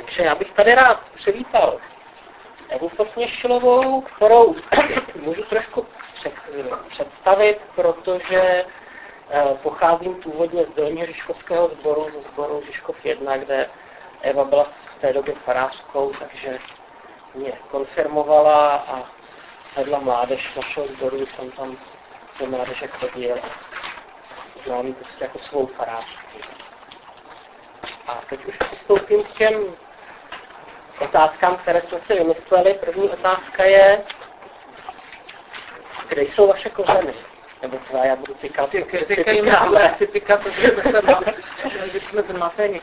Takže já bych tady rád přivítal Evu Posměšilovou, kterou můžu trošku představit, protože pocházím původně z Dolního Žižkovského sboru, ze sboru Žižkov 1, kde Eva byla v té době farářkou, takže mě konfirmovala a vedla mládež našeho sboru, jsem tam do mládeže chodil a znám ji prostě jako svou farářku. A teď už přistoupím k těm otázkám, které jsme si vymysleli. První otázka je, kde jsou vaše kořeny? Nebo tvé, já budu tykat. Si tykat, protože jsme zmateni.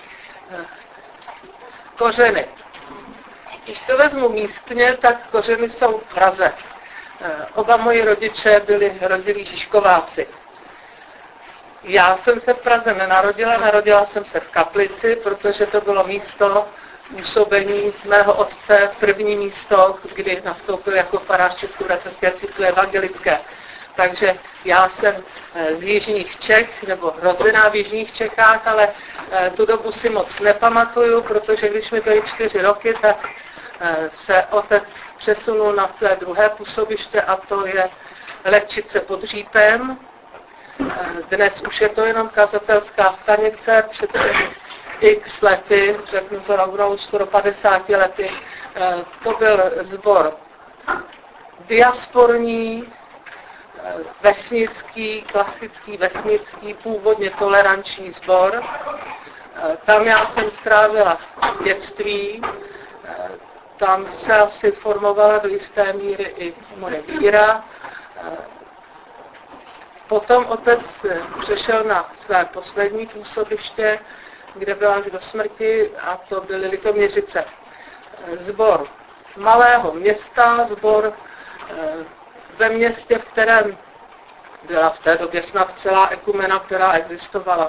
Kořeny. Když to vezmu místně, tak kořeny jsou v Praze. Oba moji rodiče byli rodilí Žižkováci. Já jsem se v Praze nenarodila, narodila jsem se v Kaplici, protože to bylo místo působení mého otce, první místo, kdy nastoupil jako farář Českobratrské církve evangelické. Takže já jsem z jižních Čech, nebo rozená v jižních Čechách, ale tu dobu si moc nepamatuju, protože když mi byly 4 roky, tak se otec přesunul na své druhé působiště a to je Lehčice pod Řípem. Dnes už je to jenom kazatelská stanice, před x lety, řeknu to rovnou skoro 50 lety, to byl sbor diasporní, vesnický, klasický vesnický, původně toleranční sbor. Tam já jsem strávila dětství, tam se asi formovala do jisté míry i moje víra. Potom otec přešel na své poslední působiště, kde byla až do smrti, a to byly Litoměřice. Sbor malého města, sbor ve městě, v kterém byla v té době snad celá ekumena, která existovala.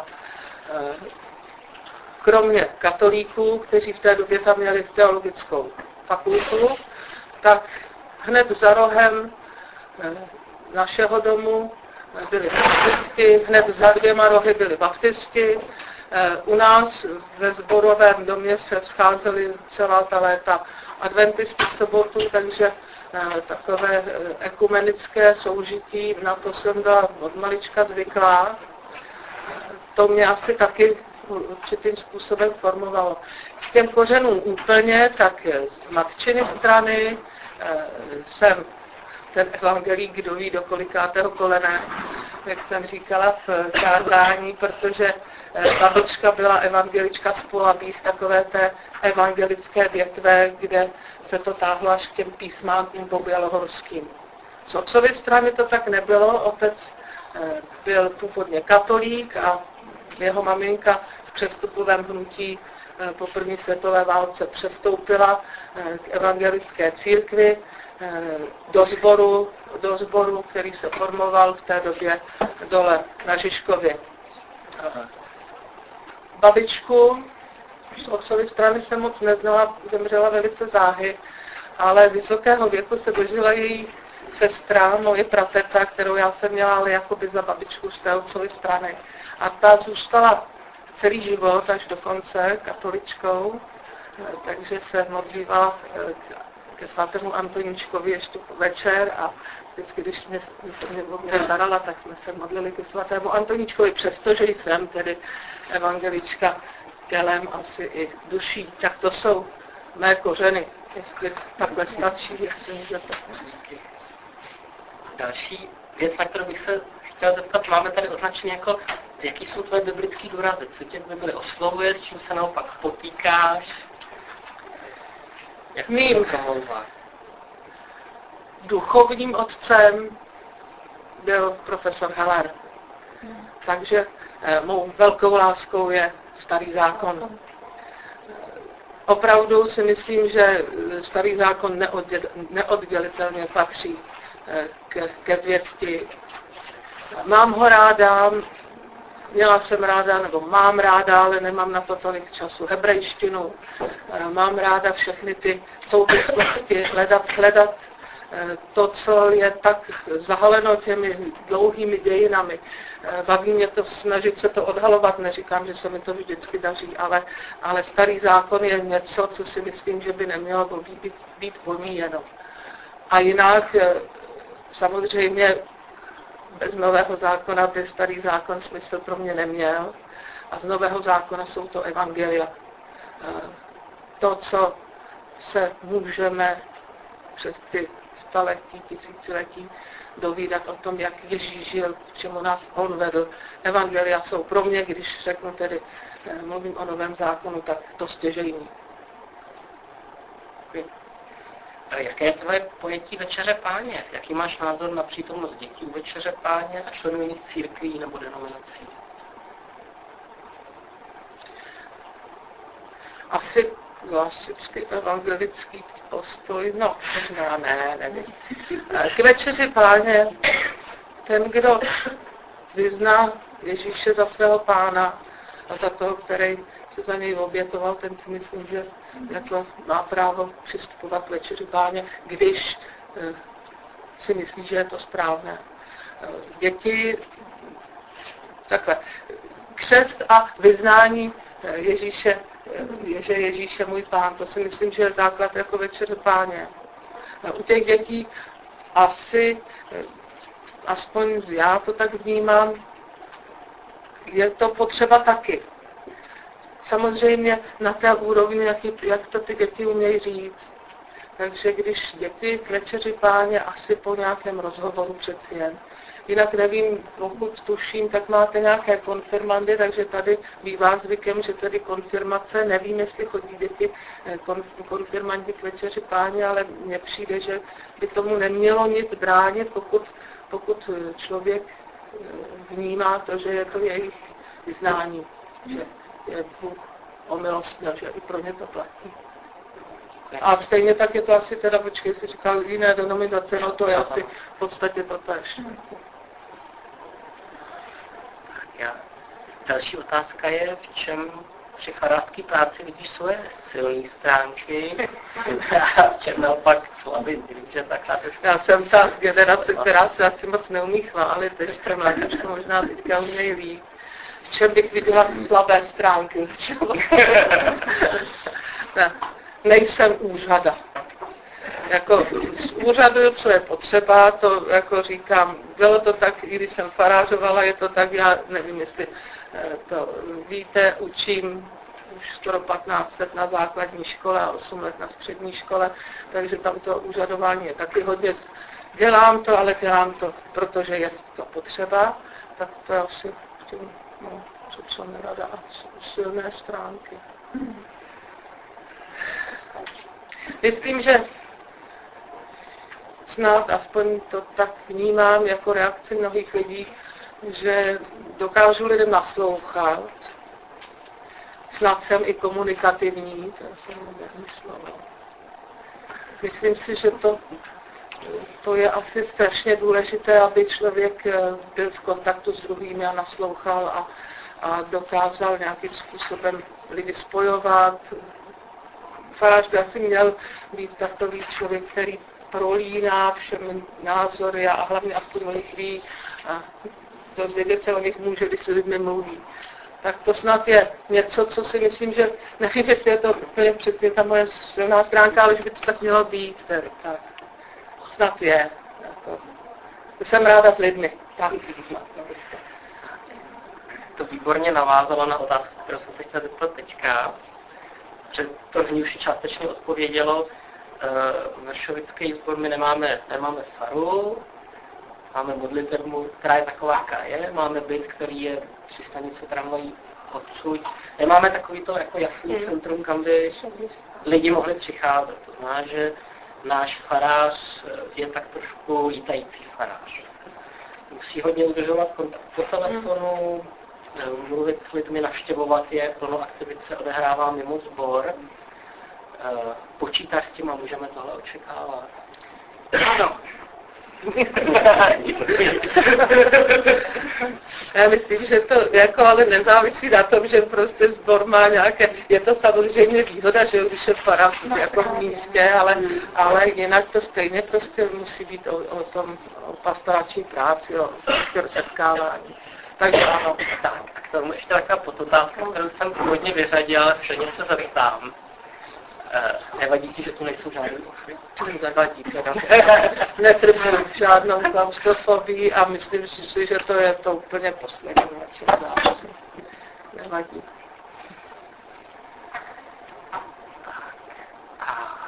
Kromě katolíků, kteří v té době tam měli teologickou fakultu, tak hned za rohem našeho domu byli baptisti, hned za 2 rohy byli baptisti. U nás ve sborovém domě se scházeli celá ta léta adventisty v sobotu, takže takové ekumenické soužití, na to jsem byla od malička zvyklá. To mě asi taky určitým způsobem formovalo. K těm kořenům úplně, tak z matčiny strany jsem ten evangelík, kdo ví do kolikátého kolene, jak jsem říkala v kázání, protože babička byla evangelička z Polabí, z takové té evangelické větve, kde se to táhlo až k těm písmánkům po bělohorským. Z otcovy strany to tak nebylo, otec byl původně katolík a jeho maminka v přestupovém hnutí po první světové válce přestoupila k evangelické církvi, do sboru, který se formoval v té době dole na Žižkově. Babičku z otcovy strany jsem moc neznala, zemřela velice záhy, ale vysokého věku se dožila její sestra, moje prateta, kterou já jsem měla ale jakoby za babičku z té otcovy strany. A ta zůstala celý život až do konce katoličkou, takže se modlívala ke svatému Antoníčkovi ještě večer a vždycky, když se mě starala, tak jsme se modlili ke svatému Antoníčkovi, přestože jsem tedy evangelička tělem, asi i duší. Tak to jsou mé kořeny, jestli takhle stačí, jestli můžete. Další věc, na kterou bych se chtěl zeptat, máme tady označení jako, jaký jsou tvoje biblický důrazy, co tě v Bibli oslovuje, s čím se naopak potýkáš, jak mým duchovním otcem byl profesor Heller. Takže mou velkou láskou je Starý zákon. Opravdu si myslím, že Starý zákon neoddělitelně patří ke zvěsti. Mám ho ráda, měla jsem ráda, nebo mám ráda, ale nemám na to tolik času, hebrejštinu. Mám ráda všechny ty souvislosti, hledat to, co je tak zahaleno těmi dlouhými dějinami. Baví mě to snažit se to odhalovat, neříkám, že se mi to vždycky daří, ale starý zákon je něco, co si myslím, že by nemělo být pomíjeno. A jinak samozřejmě bez nového zákona by starý zákon smysl pro mě neměl. A z nového zákona jsou to evangelia. To, co se můžeme přes ty staletí, tisíciletí dovídat o tom, jak Ježíš žil, k čemu nás on vedl. Evangelia jsou pro mě, když řeknu tedy, mluvím o novém zákonu, tak to stěžejní. Jaké je tvoje pojetí Večeře Páně? Jaký máš názor na přítomnost dětí u Večeře Páně a členů jiných církví nebo denominací? Asi klasický evangelický postoj, no, možná nevím. K Večeři Páně, ten, kdo vyzná Ježíše za svého Pána a za toho, který se za něj obětoval, ten si myslím, že jako má právo přistupovat k Večeři Páně, když si myslí, že je to správné. Děti, takhle, křest a vyznání Ježíše, že Ježíš je můj Pán, to si myslím, že je základ jako Večeře Páně. U těch dětí asi, aspoň já to tak vnímám, je to potřeba taky. Samozřejmě na té úrovni, jak to ty děti umějí říct. Takže když děti k Večeři Páně asi po nějakém rozhovoru přeci jen. Jinak nevím, pokud tuším, tak máte nějaké konfirmandy, takže tady bývá zvykem, že tedy konfirmace, nevím, jestli chodí děti konfirmandi k Večeři Páně, ale mně přijde, že by tomu nemělo nic bránit, pokud člověk vnímá to, že je to jejich vyznání, že je Bůh omilostný, že i pro ně to platí. A stejně tak je to asi teda, počkej, si říkal jiné denominace, no to je asi v podstatě to též. Další otázka je, v čem při farářské práci vidíš svoje silné stránky a v čem naopak slabý, že takhle. Já jsem ta generace, která se asi moc neumí chválit, ještě mladíčko možná teďka umějí líp. V čem bych viděla slabé stránky? Ne, nejsem úřada. Jako úřaduju, co je potřeba, to jako říkám, bylo to tak, i když jsem farářovala, je to tak, já nevím, jestli to víte, učím už skoro 15 let na základní škole a 8 let na střední škole, takže tam to úřadování je taky hodně. Dělám to, ale dělám to, protože je to potřeba, tak to je asi tím, no, co nerada a silné stránky. Myslím, že snad aspoň to tak vnímám jako reakci mnohých lidí, že dokážu lidem naslouchat. Snad jsem i komunikativní, to je moderní slovo. Myslím si, že to je asi strašně důležité, aby člověk byl v kontaktu s druhými a naslouchal a dokázal nějakým způsobem lidi spojovat. Farář by asi měl být takový člověk, který prolíná všemi názory a hlavně aspoň o nich ví a dozvědět se o nich může, když se lidmi mluví. Tak to snad je něco, co si myslím, že nevím, jestli je to úplně přesně ta moje silná stránka, ale že by to tak mělo být. Tedy, tak. Snad je. Jako, jsem ráda s lidmi. Tak. To výborně navázalo na otázku, kterou jsem se chtěla zeptat teďka, že to v ní už částečně odpovědělo. Vršovický sbor my nemáme faru, máme modlitebnu, která je taková, jaká je, máme byt, který je při stanici tramvají odsud. Nemáme takový to jako jasný centrum, kam by lidi mohli přicházet. To znamená, že náš farář je tak trošku lítající farář. Musí hodně udržovat kontakt po telefonu, mluvit s lidmi, navštěvovat je, plno aktivit se odehrává mimo sbor. Počítáš s tím a můžeme tohle očekávat? Ano. Já myslím, že to jako ale nezávisí na tom, že prostě sbor má nějaké, je to samozřejmě výhoda, že když je fara jako v místě, ale jinak to stejně prostě musí být o pastorační práci, o setkávání. Takže ano. Tak, k tomu ještě taková podotázka, kterou jsem původně vyřadil, předně se zeptám. Nevadí ti, že tu nejsou žádný ufy? Nevadí teda. Netrpím žádnou klaustrofobii a myslím si, že to je to úplně poslední. Nevadí. A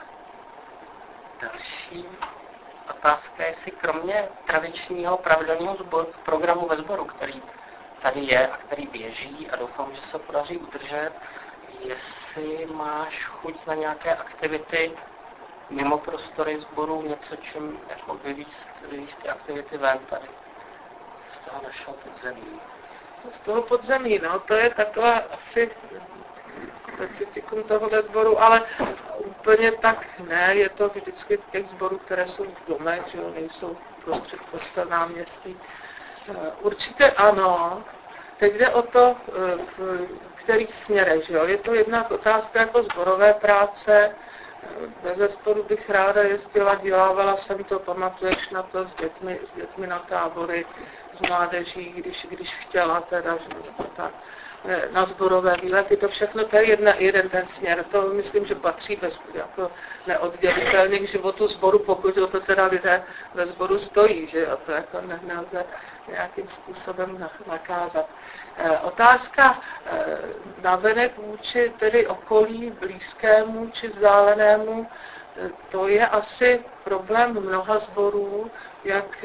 další otázka, jestli kromě tradičního pravidelného programu ve sboru, který tady je a který běží a doufám, že se podaří udržet, jestli máš chuť na nějaké aktivity mimo prostory sboru, něco, čím jako vyvíct ty aktivity ven tady z toho našeho podzemí. Z toho podzemí, no, to je taková asi specifikum tohohle sboru, ale úplně tak ne, je to vždycky v těch sborů, které jsou v domech, že jo, nejsou prostřed kostel náměstí. Určitě ano. Teď jde o to, v kterých směrech, že jo. Je to jedna otázka jako sborové práce. Bezesporu bych ráda jezdila, dělávala jsem to, pamatuješ na to s dětmi na tábory, s mládeží, když chtěla teda, tak, na sborové výlety, to všechno, to je jeden ten směr, to myslím, že patří jako neoddělitelně k životu sboru, pokud o to teda lidé ve sboru stojí, že jo, to jako nelze nějakým způsobem nakázat. Otázka navenek vůči tedy okolí blízkému či vzdálenému, to je asi problém mnoha sborů, jak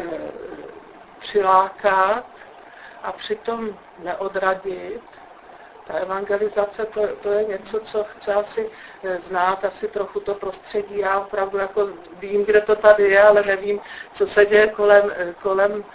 přilákat a přitom neodradit. Ta evangelizace, to je něco, co chce asi znát, asi trochu to prostředí. Já opravdu jako vím, kde to tady je, ale nevím, co se děje kolem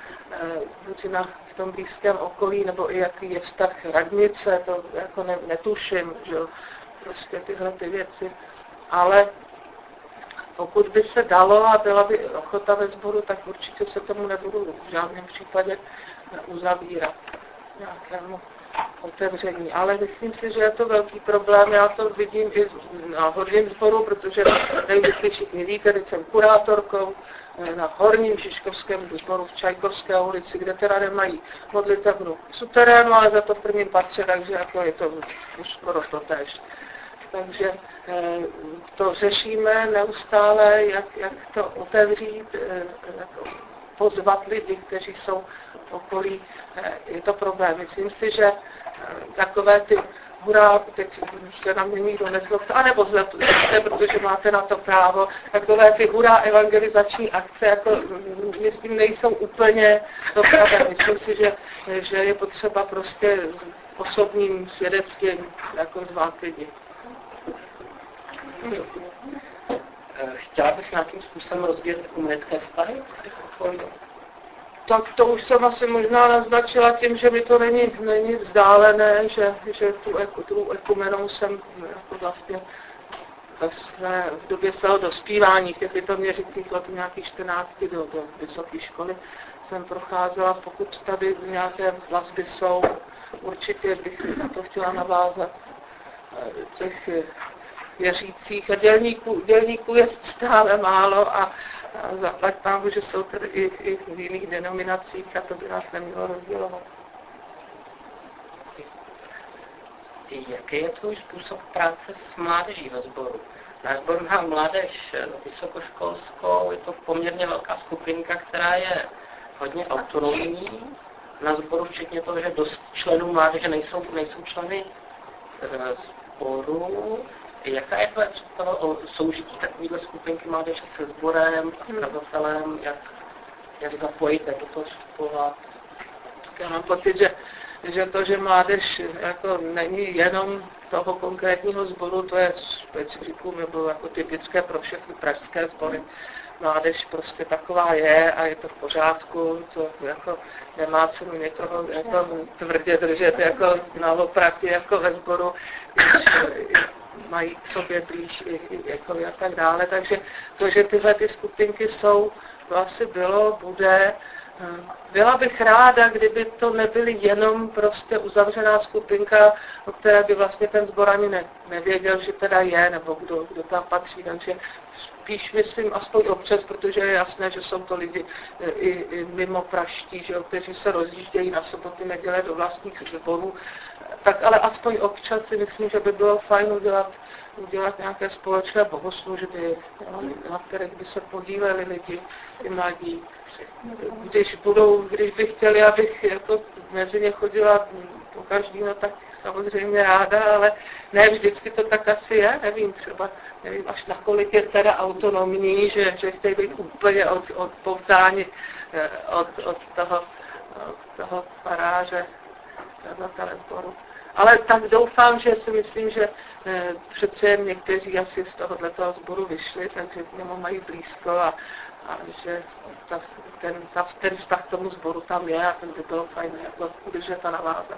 v tom blízkém okolí, nebo i jaký je vztah radnice, to jako netuším, že jo, prostě tyhle ty věci. Ale pokud by se dalo a byla by ochota ve sboru, tak určitě se tomu nebudu v žádném případě uzavírat nějakému otevření. Ale myslím si, že je to velký problém. Já to vidím i na horním sboru, protože nevím, jestli všichni víte, teď jsem kurátorkou na horním Žižkovském sboru v Čajkovské ulici, kde teda nemají modlitebnu v suterénu, ale za to v prvním patře, takže jako je to už skoro totéž. Takže to řešíme neustále, jak to otevřít, pozvat lidi, kteří jsou v okolí. Je to problém. Myslím si, že takové ty hurá, teď se na mě nikdo nezlobte, anebo zlepte, protože máte na to právo, takové ty hurá evangelizační akce, jako myslím, nejsou úplně dopravné. Myslím si, že je potřeba prostě osobním svědectvím jako zvát lidi. Chtěla bys nějakým způsobem rozvíjet komunické vztahy? Tak to už jsem asi možná naznačila tím, že mi to není vzdálené, že tu ekumenou jsem jako vlastně v době svého dospívání, v těch litoměřických let nějakých 14 do vysoké školy jsem procházela. Pokud tady nějaké vazby jsou, určitě bych na to chtěla navázat. Těch věřících a dělníků je stále málo a zaplať pámu, že jsou tady i v jiných denominacích a to by nás nemělo rozdělovat. Jaký je tvůj způsob práce s mládeží ve sboru? Náš sbor má mládež vysokoškolskou, je to poměrně velká skupinka, která je hodně autonomní. Na sboru včetně toho, že dost členů mládeže nejsou členy sboru. Jaká je tvoje představa o soužití takovéhle skupinky mládeže se sborem a s kazatelem, jak zapojit, jak do toho vstupovat? Já mám pocit, že mládež jako není jenom toho konkrétního sboru, to je specifikum, nebo jako typické pro všechny pražské sbory. Mládež prostě taková je a je to v pořádku, to jako nemá cenu někoho jako tvrdě držet jako naoproti jako ve sboru. mají k sobě blíž jako a tak dále. Takže to, že tyhle ty skupinky jsou, to asi bylo, bude. Byla bych ráda, kdyby to nebyly jenom prostě uzavřená skupinka, o které by vlastně ten sbor ani nevěděl, že teda je, nebo kdo tam patří. Takže spíš myslím aspoň občas, protože je jasné, že jsou to lidi i mimo praští, že jo, kteří se rozjíždějí na soboty, neděle do vlastních sborů. Tak ale aspoň občas si myslím, že by bylo fajn udělat nějaké společné bohoslužby, na kterých by se podíleli lidi, i mladí. Když by chtěli, abych jako mezi ně chodila po každý, no tak samozřejmě ráda, ale ne vždycky to tak asi je, nevím až nakolik je teda autonomní, že chtějí být úplně odpoutáni od toho faráře, kazatele sboru. Ale tak doufám, že si myslím, že přece jen někteří asi z tohoto sboru vyšli, takže k němu mají blízko a že ten vztah k tomu sboru tam je a ten by bylo fajn jako udržet a navázat.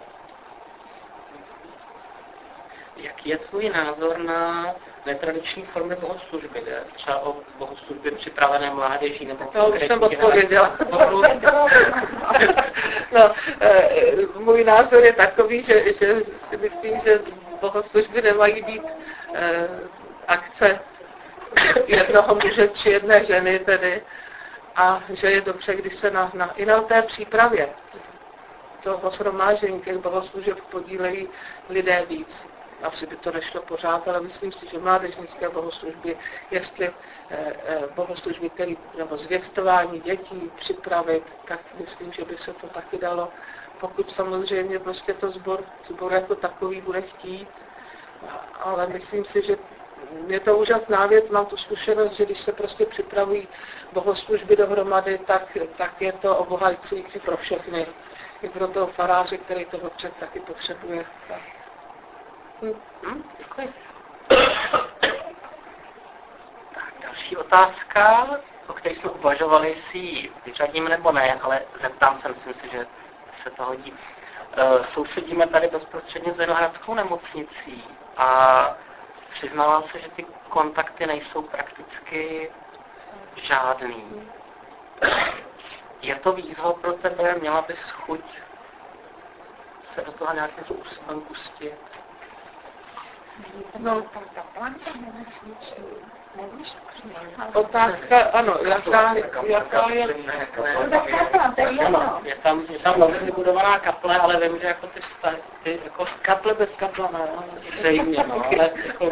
Jaký je tvůj názor na netradiční formy bohoslužby? Třeba o bohoslužbě připravené mládeží nebo to už jsem odpověděla. No, můj názor je takový, že si myslím, že bohoslužby nemají být akce jednoho muže či jedné ženy tedy, a že je dobře, když se i na té přípravě toho shromáždění těch bohoslužeb podílejí lidé víc. Asi by to nešlo pořád, ale myslím si, že mládežnické bohoslužby, jestli bohoslužby, nebo zvěstování dětí připravit, tak myslím, že by se to taky dalo, pokud samozřejmě prostě to sbor jako takový bude chtít. Ale myslím si, že je to úžasná věc, mám tu zkušenost, že když se prostě připravují bohoslužby dohromady, tak je to obohacující pro všechny. I pro toho faráře, který toho občas taky potřebuje. Děkuji. Tak, další otázka, o které jsme uvažovali, jestli ji vyřadím nebo ne, ale zeptám se, myslím si, že se to hodí. Sousedíme tady bezprostředně s Vinohradskou nemocnicí a přiznávám se, že ty kontakty nejsou prakticky žádný. Je to výzva pro tebe, měla bys chuť se do toho nějakým způsobem pustit? No, otázka, ano, jaká je... Je tam nově vybudovaná kaple, ale vím, že jako ty jako kaple bez kaple, ne? Zřejmě, no, ale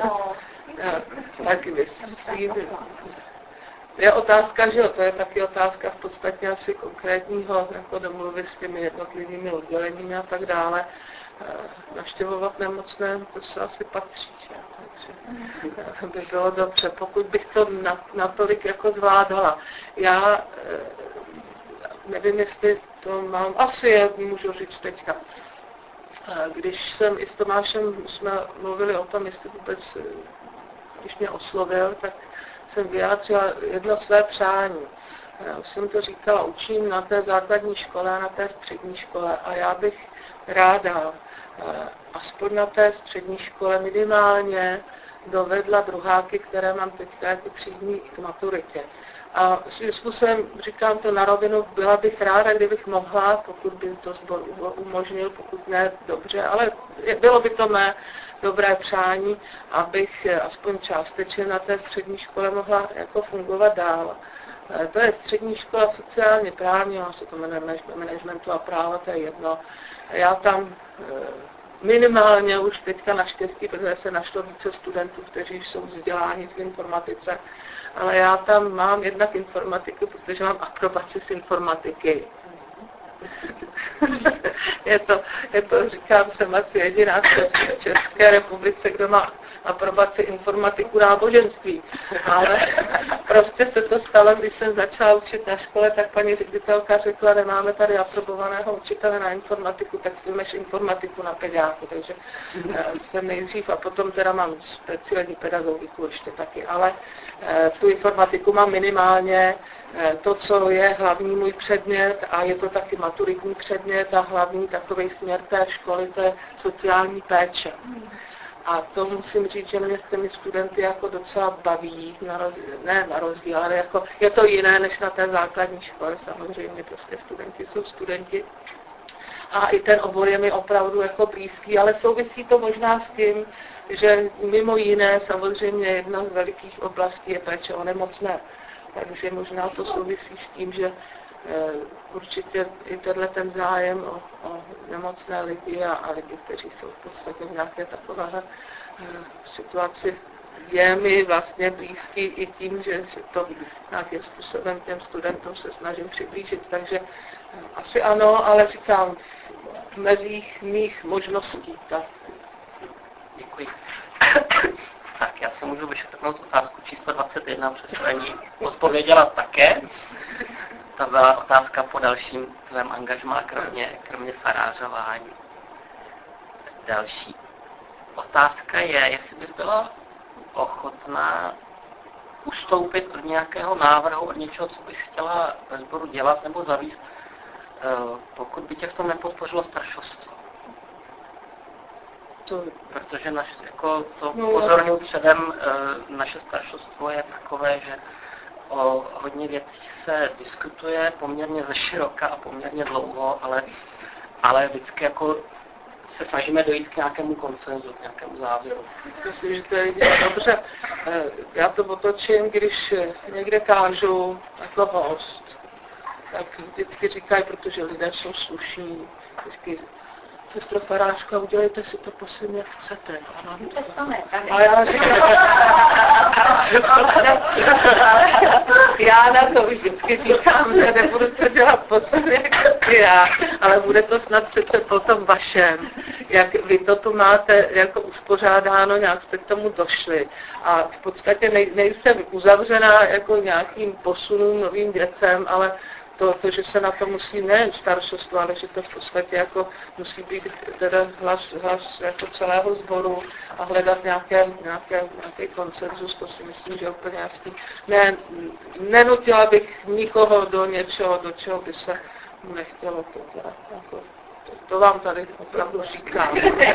taky myslím. Je otázka, že jo, to je taky otázka v podstatě asi konkrétního, jako domluvy s těmi jednotlivými odděleními a tak dále. Navštěvovat nemocné, to se asi patří, takže by bylo dobře, pokud bych to natolik jako zvládala. Já nevím, jestli to mám, asi je, můžu říct teďka. Když jsem i s Tomášem jsme mluvili o tom, jestli vůbec, když mě oslovil, tak jsem vyjádřila jedno své přání. Já už jsem to říkala, učím na té základní škole a na té střední škole a já bych ráda aspoň na té střední škole minimálně dovedla druháky, které mám teďka jako třídní k maturitě. A svým způsobem, říkám to na rovinu, byla bych ráda, kdybych mohla, pokud by to sbor umožnil, pokud ne, dobře, ale bylo by to mé dobré přání, abych aspoň částečně na té střední škole mohla jako fungovat dál. To je střední škola sociálně právní, ona se to jmenuje managementu a práva, to je jedno. Já tam minimálně už teďka naštěstí, protože se našlo více studentů, kteří jsou vzděláni v informatice, ale já tam mám jednak informatiku, protože mám aprobaci z informatiky. je to, říkám, jsem asi jediná v České republice, kdo má aprobaci informatiku náboženství. Ale prostě se to stalo, když jsem začala učit na škole, tak paní ředitelka řekla, nemáme tady aprobovaného učitele na informatiku, tak si máš informatiku na pediáku. Takže jsem nejdřív a potom teda mám speciální pedagogiku ještě taky. Ale tu informatiku mám minimálně, to, co je hlavní můj předmět a je to taky maturitní předmět a hlavní takovej směr té školy, to je sociální péče. A to musím říct, že mě s těmi studenty jako docela baví, ne na rozdíl, ale jako je to jiné než na té základní škole, samozřejmě prostě studenti jsou studenti. A i ten obor je mi opravdu jako blízký, ale souvisí to možná s tím, že mimo jiné samozřejmě jedna z velikých oblastí je péče o nemocné. Takže možná to souvisí s tím, že určitě i ten zájem o nemocné lidi a lidi, kteří jsou v podstatě v nějaké takové situaci, je mi vlastně blízký i tím, že to nějakým způsobem těm studentům se snažím přiblížit. Takže asi ano, ale říkám, v mezích mých možností. Tak. Děkuji. Tak, já se můžu vyškrtnout otázku číslo 21, protože paní odpověděla také. To byla otázka po dalším tvém angažmá, kromě farářování. Další otázka je, jestli bys byla ochotná ustoupit od nějakého návrhu, od něčeho, co bys chtěla ve sboru dělat nebo zavíst, pokud by tě v tom nepodpořilo staršovstvo. Protože upozorňuji předem, naše staršovstvo je takové, že o hodně věcí se diskutuje poměrně zeširoka a poměrně dlouho, ale vždycky jako se snažíme dojít k nějakému konsenzu, k nějakému závěru. Myslím, že to je dobře. Já to otočím, když někde kážu jako host, tak vždycky říkají, protože lidé jsou slušní, vždycky sestro farářka, udělejte si to prosím, jak chcete. A já říkám, já na to vždycky říkám, že nebudu to dělat posledně jak já, ale bude to snad přece potom vašem. Jak vy to tu máte jako uspořádáno, nějak jste k tomu došli. A v podstatě nejsem uzavřená jako nějakým posunům, novým věcem, ale to, že se na to musí nejen staršostvo, ale že to v podstatě jako musí být teda hlas jako celého sboru a hledat nějaký konsenzus, to si myslím, že je úplně jasný. Nenutila bych nikoho do něčeho, do čeho by se mu nechtělo to dělat. Jako, to vám tady opravdu říkám.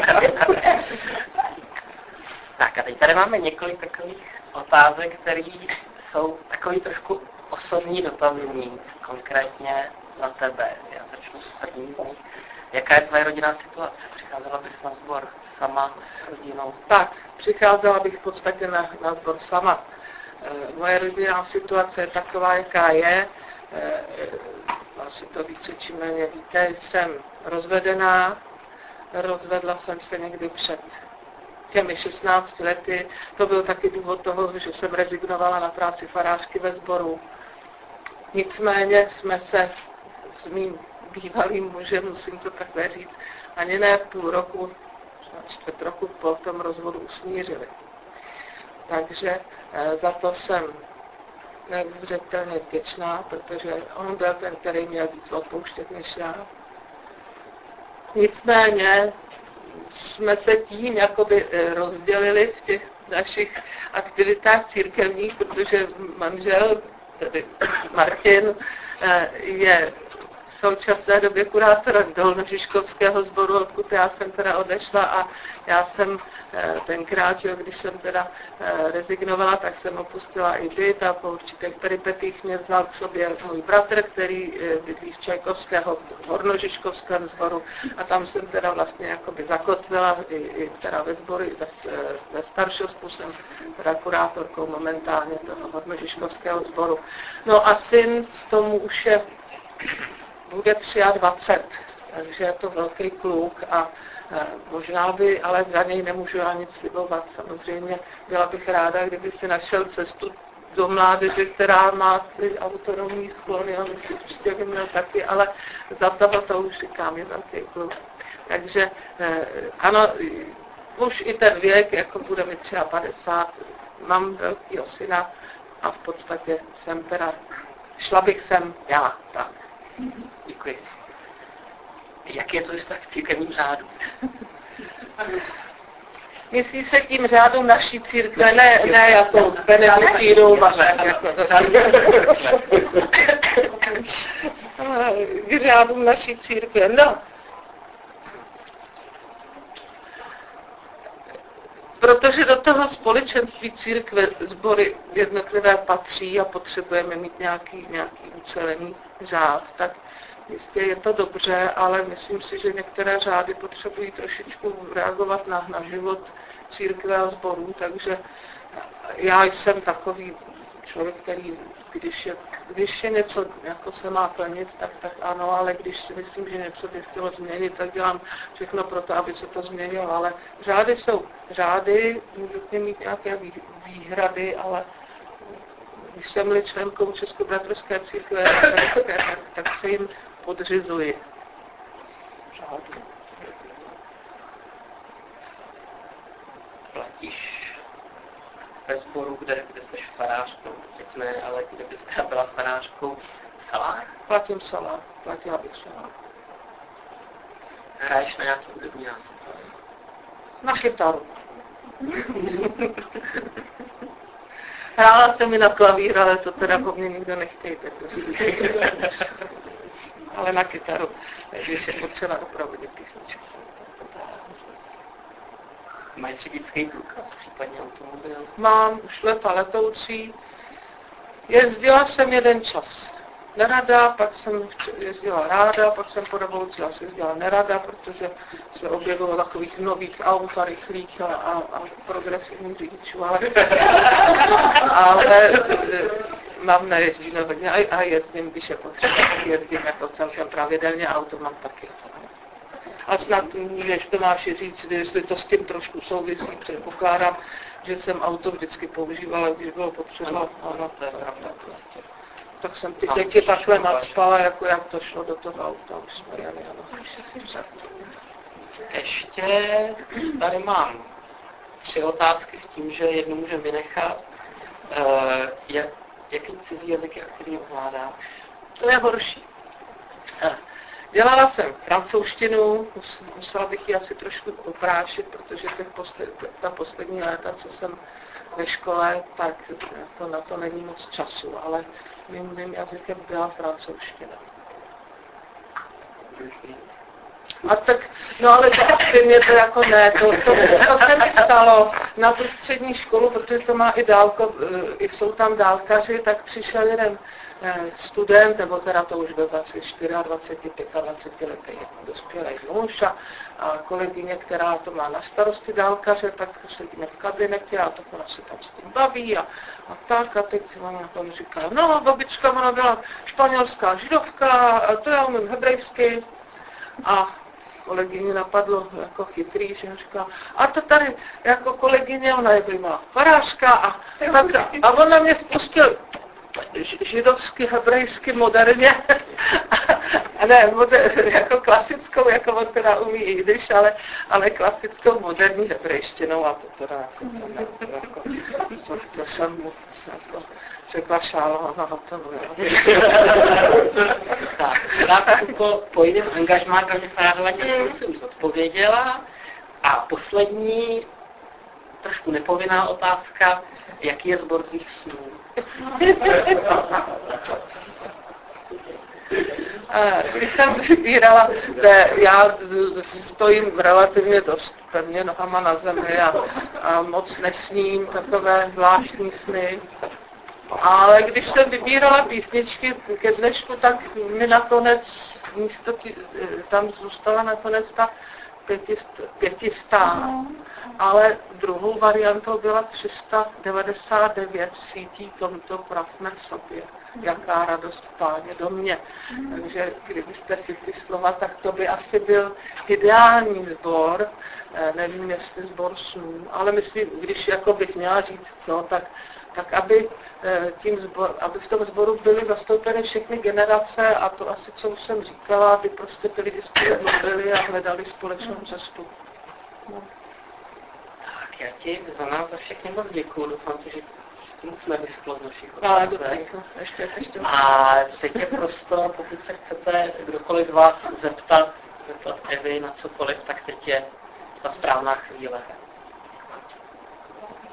Tak a teď tady máme několik takových otázek, které jsou takový trošku osobní dotazník, konkrétně na tebe. Já začnu s první. Jaká je tvoje rodinná situace? Přicházela bys na sbor sama s rodinou? Tak, přicházela bych v podstatě na sbor sama. Moje rodinná situace je taková, jaká je. Asi to více či méně víte. Jsem rozvedená. Rozvedla jsem se někdy před těmi 16 lety. To byl taky důvod toho, že jsem rezignovala na práci farářky ve sboru. Nicméně jsme se s mým bývalým mužem, musím to takhle říct, ani ne půl roku, čtvrt roku po tom rozvodu usmířili. Takže za to jsem neuvěřitelně vděčná, protože on byl ten, který měl víc odpouštět než já. Nicméně jsme se tím jakoby rozdělili v těch našich aktivitách církevních, protože manžel, tedy Martin, je v současné době kurátorem Dolnožižkovského sboru, odkud já jsem teda odešla a já jsem tenkrát, když jsem teda rezignovala, tak jsem opustila i byt a po určitých peripetích mě vzal k sobě můj bratr, který bydlí v Čajkovského, v Hornožižkovském sboru a tam jsem teda vlastně jakoby zakotvila i teda ve sboru, i ve staršostvu jsem teda kurátorkou momentálně toho Hornožižkovského sboru. No a syn tomu už je bude 23, takže je to velký kluk a možná by, ale za něj nemůžu já nic slibovat. Samozřejmě byla bych ráda, kdyby si našel cestu do mládeže, která má ty autonomní sklony, a určitě by měl taky, ale za toho to už říkám, je velký kluk. Takže ano, už i ten věk, jako bude mi třeba 50, mám velkýho syna a v podstatě jsem teda, šla bych sem já, tak. Děkuji. Jak je to vztah k církevním řádům? Myslí se tím řádům naší církve, ne jako benediktínu, jako k řádům naší církve. No. protože do toho společenství církve sbory jednotlivé patří a potřebujeme mít nějaký ucelený řád, tak jistě je to dobře, ale myslím si, že některé řády potřebují trošičku reagovat na život církve a sborů, takže já jsem takový člověk, který, když je něco jako se má plnit, tak ano, ale když si myslím, že něco by chtělo změnit, tak dělám všechno pro to, aby se to změnilo, ale řády jsou řády, můžu k nim mít nějaké výhrady, ale když jsem-li členkou Českobratrské církve, tak se jim podřizuji. Řády. Platíš ve sboru, kde jsi farářkou, teď ne, ale kde bys byla farářkou, salár? Platím salár, platila bych salár. Hraješ na nějaký hudební nástroj? Na kytaru. Hrála jsem i na klavír, ale to teda po mně nikdo nechtějte. Ale na kytaru, když je potřeba opravdu písničky. Máš řidičský průkaz, případně automobil? Mám už leta letoucí. Jezdila jsem jeden čas nerada, pak jsem jezdila ráda, pak jsem po revoluci asi jezdila nerada, protože se objevilo takových nových aut a rychlých a progresivních řidičů. Ale mám nejezdíme hodně a jezdím, když je potřeba, jezdím jako celkem pravidelně, auto mám taky. A snad než to máš říct, jestli to s tím trošku souvisí, předpokládám, že jsem auto vždycky používala, když bylo potřeba. Ano, to je pravda prostě. Tak jsem ty děti takhle nadspala, jako jak to šlo do toho auta. Už jsme jeli, ano. Ještě tady mám 3 otázky s tím, že jednu můžeme vynechat. Jaký cizí jazyky aktivně ovládáš? To je horší. Dělala jsem francouzštinu, musela bych ji asi trošku oprášit, protože ta poslední léta, co jsem ve škole, tak to na to není moc času, ale mým jazykem byla francouzština. A tak, no ale mě to jako ne, to se mi stalo na tu střední školu, protože to má i jsou tam dálkaři, tak přišel jeden student, nebo teda to už byl asi 24, 25 letý dospělý muž a kolegyně, která to má na starosti dálkaře, tak sedíme v kabinetě a tak ona se tam s tím baví a tak a teď ona tam říká, no babička, ona byla španělská židovka, a to já umím hebrejsky a kolegyně napadlo jako chytrý, že říká, a to tady jako kolegyně, ona je bývalá farářka a ona mě spustil židovsky, hebrejsky, moderně, a ne, jako klasickou, jako on teda umí i jidiš, ale klasickou moderní hebrejštinou a to teda to jsem mu řekla šálo, no to bylo. Tak, po jiném angažmá, kromě farářování, jsem si už odpověděla. A poslední, trošku nepovinná otázka, jaký je sbor tvých snů? Když jsem vybírala, já stojím relativně dost pevně nohama na zemi a moc nesním takové zvláštní sny. Ale když jsem vybírala písničky ke dnešku, tak mi nakonec tam zůstala nakonec ta 500, ale druhou variantou byla 399 sítí tomto pravme v sobě. Jaká radost v Páně do mě. Takže kdybyste si ty slova, tak to by asi byl ideální sbor, nevím jestli sbor snů, ale myslím, když jako bych měla říct co, tak aby v tom sboru byly zastoupeny všechny generace a to asi, co už jsem říkala, aby prostě ty lidi spolu mluvili a hledali společnou cestu. No. Tak, já ti za nás za všechny moc děkuju, doufám, že moc nevysklo z našich otázek. Ještě. A teď je prostor, pokud se chcete kdokoliv z vás zeptat Evy na cokoliv, tak teď je ta správná chvíle.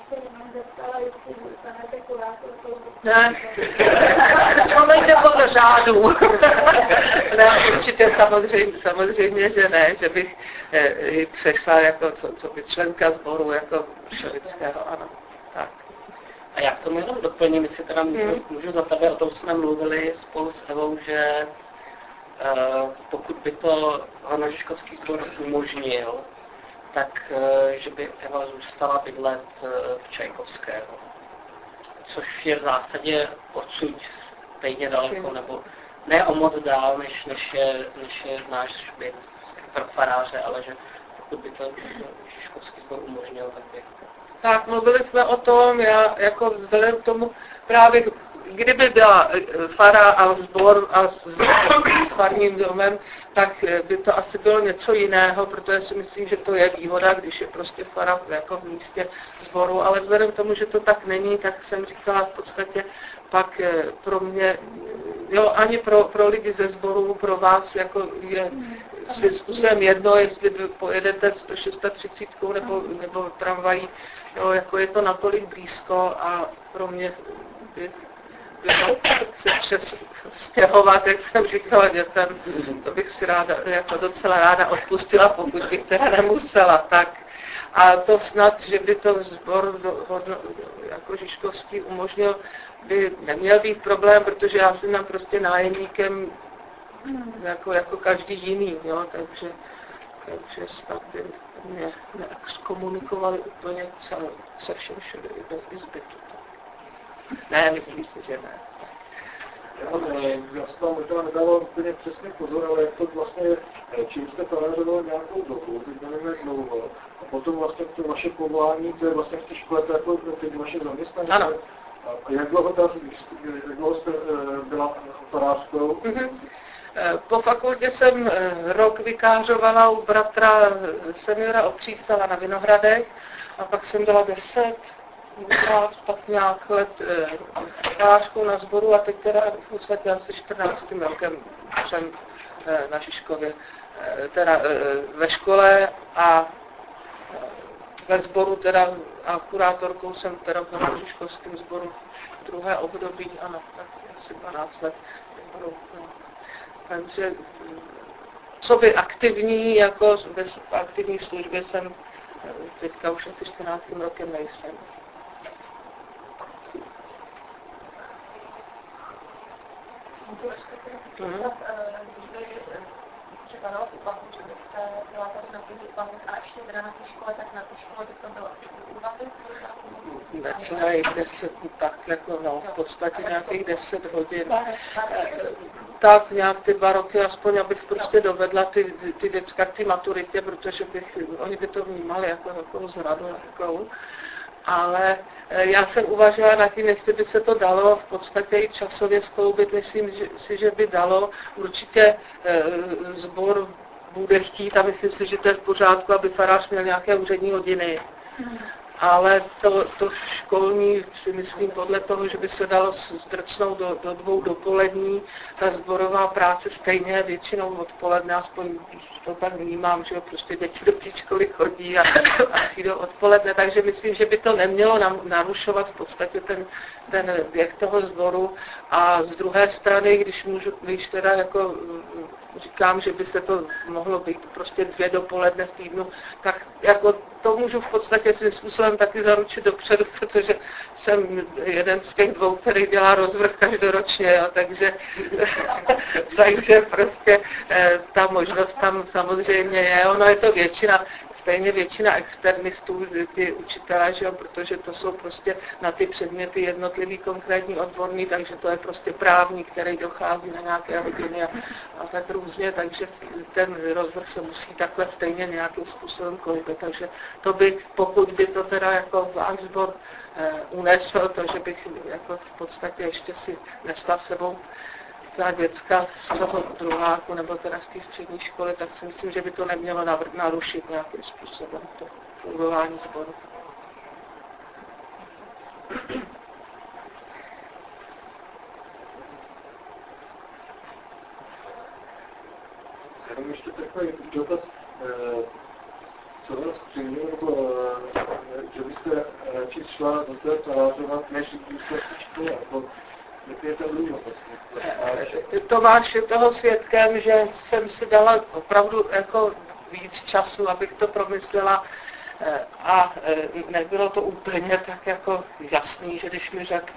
zeptala, jestli dostanete kurátorkou. Ne, to nejde podle řádu. Ne, určitě samozřejmě, že ne, že bych ji přešla jako co by členka sboru jako Všelického, ano. Tak. A já k tomu jenom doplním, jestli teda můžu za tebe, o tom jsme mluvili spolu s Evou, že pokud by to Hornožiškovský sbor umožnil, tak že by Eva zůstala bydlet v Čajkovského. Což je v zásadě odsud stejně daleko, nebo ne o moc dál, než je náš byt pro faráře, ale že pokud by to Žižkovský sbor umožnil, tak by... Tak, mluvili jsme o tom, já jako vzhledem k tomu právě, kdyby byla fara a sbor a s farním domem, tak by to asi bylo něco jiného, protože si myslím, že to je výhoda, když je prostě fara jako v místě sboru, ale vzhledem k tomu, že to tak není, tak jsem říkala v podstatě pak pro mě, jo, ani pro lidi ze sboru, pro vás jako je svým způsobem jedno, jestli pojedete 630 nebo tramvají, jo, jako je to natolik blízko a pro mě by se přestěhovat, jak jsem říkala dětem, to bych si ráda, jako docela ráda odpustila, pokud bych teda nemusela, tak. A to snad, že by to sbor jako Žižkovský umožnil, by neměl být problém, protože já jsem tam prostě nájemníkem jako každý jiný, jo, takže snad by mě neexkomunikovali úplně se všem všude i zbytu. Ne, myslím si, že ne. Já jsem tam možná nedával úplně přesně pozor, ale jak to vlastně, čím jste prověřovali nějakou dobu, teď nevím jak dlouho, a potom vlastně to vaše povolání, to je vlastně v té škole, to jako teď vaše zaměstnání. Ano. A jak dlouho jste byla farářskou? Po fakultě jsem rok vykářovala u bratra seniora Opřístala na Vinohradech a pak jsem byla 10, tak nějak let farářkou na sboru a teď teda v podstatě asi 14. rokem jsem na Žižkově, teda ve škole a ve sboru teda a kurátorkou jsem teda v Žižkovském sboru druhé období, ano, tak asi 12 let. Takže co by aktivní, jako v aktivní službě jsem teďka už asi 14. rokem nejsem. Necelých 10, tak jako no, v podstatě nějakých 10 hodin. Tak nějak ty 2 roky aspoň, abych prostě dovedla ty děcka k té maturitě, protože oni by to vnímali jako takovou zradu lehkou. Ale já jsem uvažovala nad tím, jestli by se to dalo v podstatě i časově skloubit. Myslím si, že by dalo. Určitě sbor bude chtít a myslím si, že to je v pořádku, aby farář měl nějaké úřední hodiny. Ale to školní si myslím podle toho, že by se dalo zdrcnout do 2 dopolední, ta sborová práce stejně většinou odpoledne, aspoň to tak vnímám, že prostě děti do té školy chodí a přijdou odpoledne, takže myslím, že by to nemělo narušovat v podstatě ten běh toho sboru a z druhé strany, když teda jako říkám, že by se to mohlo být prostě 2 dopoledne v týdnu, tak jako to můžu v podstatě svým způsobem taky zaručit dopředu, protože jsem jeden z těch 2, který dělá rozvrh každoročně, jo, takže prostě ta možnost tam samozřejmě je, ono je to stejně většina externistů, ty učitelé, že jo, protože to jsou prostě na ty předměty jednotlivý konkrétní odborný, takže to je prostě právník, který dochází na nějaké hodiny a tak různě, takže ten rozvrh se musí takhle stejně nějakým způsobem kolibit, takže to by, pokud by to teda jako váš sbor unesl, to, že bych jako v podstatě ještě si nesla s sebou ta děcka z toho druháku nebo teda z té střední školy, tak si myslím, že by to nemělo narušit nějakým způsobem to fungování sboru. Jenom ještě takový dotaz. co vás přimělo, nebo že byste radši šla do té farářovat, než jste v škole? Jak je to důvod? Tomáš je toho svědkem, že jsem si dala opravdu jako víc času, abych to promyslela a nebylo to úplně tak jako jasný, že když mi řekl,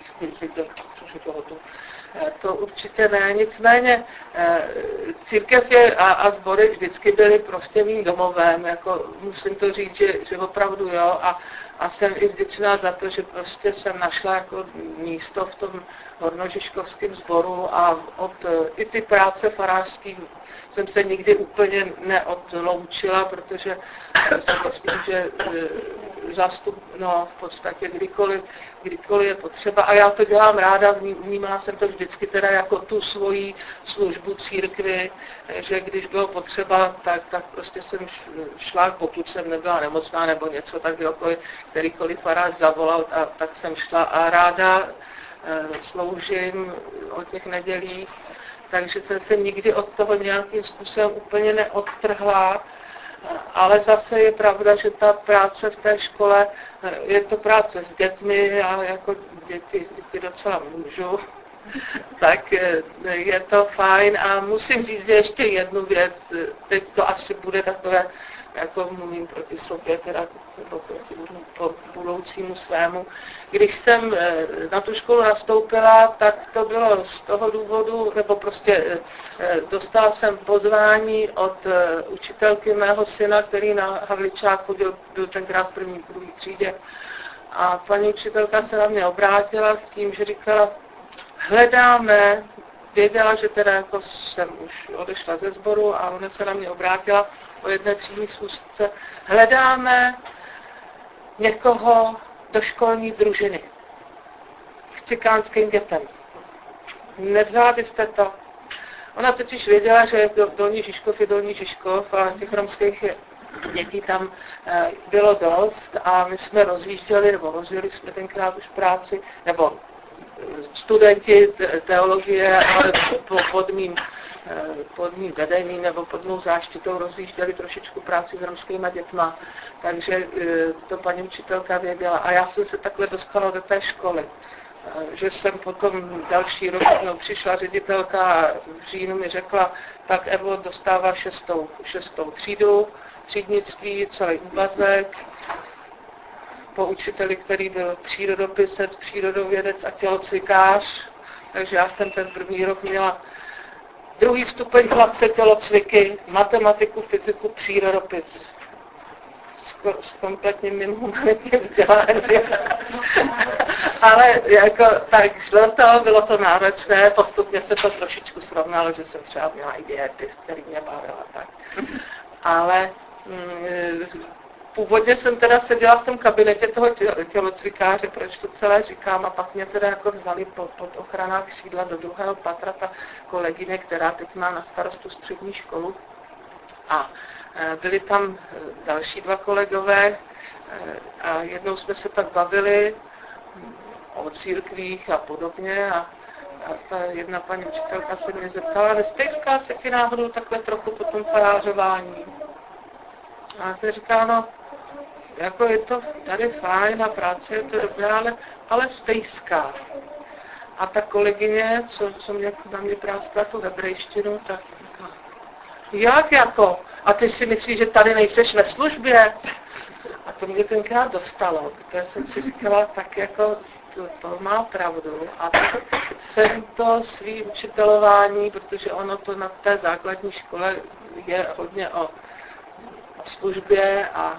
to určitě ne, nicméně církev je a sbory vždycky byly prostě mým domovem, jako musím to říct, že opravdu jo a jsem i vděčná za to, že prostě jsem našla jako místo v tom hornožiškovském sboru a i ty práce farářský jsem se nikdy úplně neodloučila, protože si myslím, že v podstatě kdykoliv je potřeba a já to dělám ráda, vnímala jsem to vždycky teda jako tu svoji službu církvi, že když bylo potřeba, tak prostě jsem šla, pokud jsem nebyla nemocná nebo něco, tak kterýkoliv farář zavolal, tak jsem šla a ráda sloužím o těch nedělích, takže jsem se nikdy od toho nějakým způsobem úplně neodtrhla, ale zase je pravda, že ta práce v té škole, je to práce s dětmi, já jako děti docela můžu, tak je to fajn a musím říct ještě jednu věc, teď to asi bude takové, jako mluvím proti sobě, teda, nebo proti budoucímu svému. Když jsem na tu školu nastoupila, tak to bylo z toho důvodu, nebo prostě dostala jsem pozvání od učitelky mého syna, který na Havličák chodil, byl tenkrát v první, druhé třídě. A paní učitelka se na mě obrátila s tím, že říkala, hledáme, věděla, že teda jako jsem už odešla ze sboru a ona se na mě obrátila o jedné třídní schůzce. Hledáme někoho do školní družiny k cikánským dětem. Nevzala byste to? Ona totiž věděla, že Dolní Žižkov je Dolní Žižkov a těch romských dětí tam bylo dost a my jsme rozjížděli, nebo rozjeli jsme tenkrát už práci, nebo studenti teologie, ale pod mým vedením nebo pod mou záštitou rozjížděli trošičku práci s romskýma dětma. Takže to paní učitelka věděla. A já jsem se takhle dostala do té školy. Že jsem potom další rok přišla ředitelka a v říjnu mi řekla, tak Evo dostává šestou třídu, třídnictví, celý úvazek, po učiteli, který byl přírodopisec, přírodovědec a tělocvikář. Takže já jsem ten první rok měla druhý stupeň chlapce tělocviky, matematiku, fyziku, přírodopis. S kompletním mým humanitním vzděláním. Ale jako, tak šlo to, bylo to náročné, postupně se to trošičku srovnalo, že jsem třeba měla i dějepis, který mě bavila tak. Ale původně jsem teda seděla v tom kabinetě toho tělocvikáře, proč to celé říkám, a pak mě teda jako vzali pod ochranách křídla do druhého patra ta kolegyně, která teď má na starostu střední školu. A byli tam další dva kolegové a jednou jsme se tak bavili o církvích a podobně a ta jedna paní učitelka se mě zeptala, nestejská se ti náhodou takhle trochu po tom farářování? A já jsem říkala, no, jako je to tady fajn a práce je to dobrá, ale stejská. A ta kolegyně, co mě na mě práskla tu hebrejštinu, tak říká, jak jako? A ty si myslíš, že tady nejseš ve službě? A to mě tenkrát dostalo, protože jsem si říkala, tak jako to má pravdu. A tak jsem to svý učitelování, protože ono to na té základní škole je hodně o službě a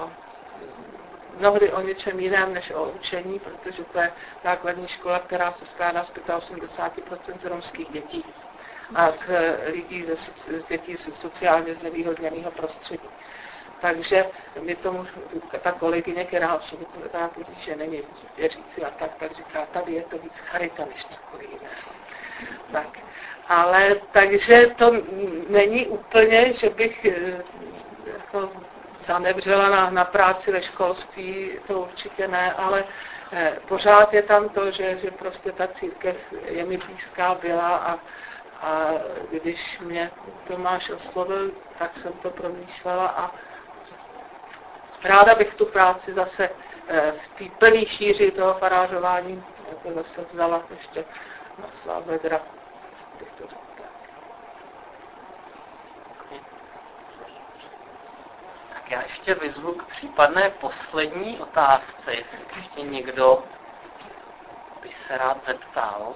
mnohdy o něčem jiném než o učení, protože to je základní škola, která se skládá z 85% z romských dětí a z lidí, z dětí z sociálně znevýhodněného prostředí. Takže mi tomu ta kolegyně, která tvrdí, že není věřící a tak říká, tady je to víc charita než cokoliv jiného. Tak. Ale takže to není úplně, že bych jako zanevřela na práci ve školství, to určitě ne, ale pořád je tam to, že prostě ta církev je mi blízká byla a když mě Tomáš oslovil, tak jsem to promýšlela a ráda bych tu práci zase v té plné šíři toho farářování jako zase vzala ještě na svá vedra. Tak já ještě vyzvu k případné poslední otázce, jestli ještě někdo by se rád zeptal.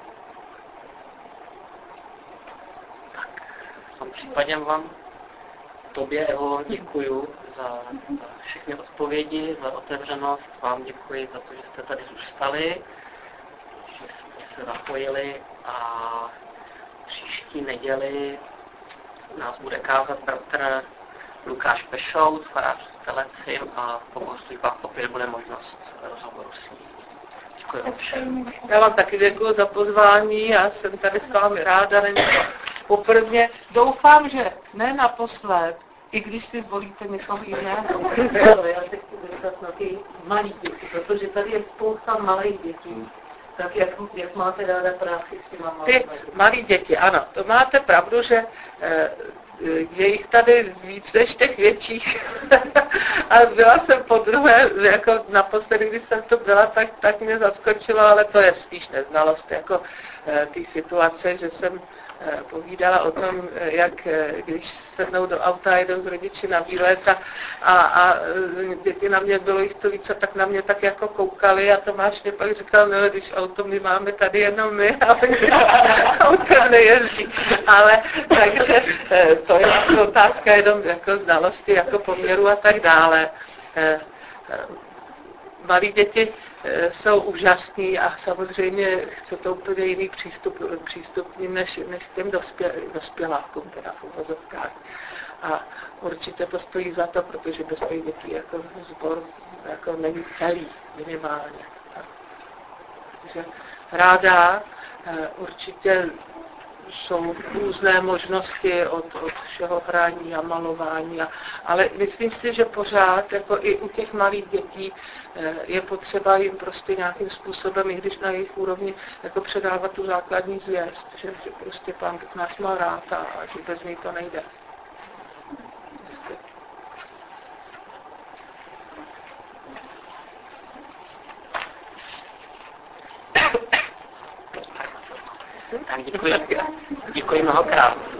Tak v tom případě vám tobě, Evo, děkuju za všechny odpovědi, za otevřenost. Vám děkuji za to, že jste tady zůstali, že jste se zapojili a příští neděli nás bude kázat bratr Lukáš Pešout, farář z Telecim, a po bohoslužbách opět bude možnost rozhovoru s ním. Děkuji všem. Já vám taky děkuji za pozvání, já jsem tady s vámi ráda, není poprvně. Doufám, že ne naposled, i když si zvolíte někoho jiného. Já se chci zeptat na ty malé děti, protože tady je spousta malých dětí. Tak jak máte ráda práci s těma malými? Ty malé děti, ano, to máte pravdu, že je jich tady víc než těch větších. A byla jsem podruhé, jako naposledy, když jsem to byla, tak mě zaskočilo, ale to je spíš neznalost jako té situace, že jsem povídala o tom, jak když sednou do auta a jedou s rodiči na výlet a děti na mě, bylo jich to více, tak na mě tak jako koukali a Tomáš mě pak říkal, no když auto my máme tady jenom my a auto nejezdí. Ale takže to je jako otázka jenom jako znalosti, jako poměru a tak dále. Malí děti jsou úžasní a samozřejmě chce to úplně jiný přístup než těm dospělákům, teda v uvozovkách. A určitě to stojí za to, protože bez těch dětí jako sbor jako není celý minimálně. Takže ráda určitě jsou různé možnosti od všeho hraní a malování, ale myslím si, že pořád, jako i u těch malých dětí, je potřeba jim prostě nějakým způsobem, i když na jejich úrovni, jako předávat tu základní zvěst, že prostě Pán Bůh nás má rád a že bez něj to nejde. Tak děkuji mnohokrát.